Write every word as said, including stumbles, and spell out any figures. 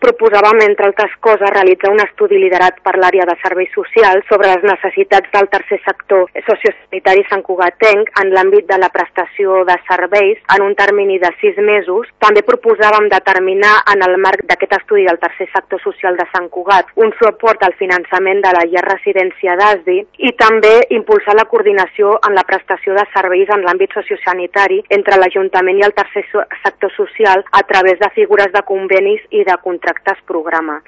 proposàvem, entre altres coses, realitzar un estudi liderat per l'àrea de serveis socials sobre les necessitats del tercer sector sociosanitari santcugatenc en l'àmbit de la prestació de serveis en un termini de sis mesos. També proposàvem determinar en el marc d'aquest estudi del tercer sector social de Sant Cugat un suport al finançament de la llar residència d'A S D I i també impulsar la coordinació en la prestació de serveis en l'àmbit sociosanitari entre l'Ajuntament i el tercer sector social a través de figures de convenis i de contractes programa.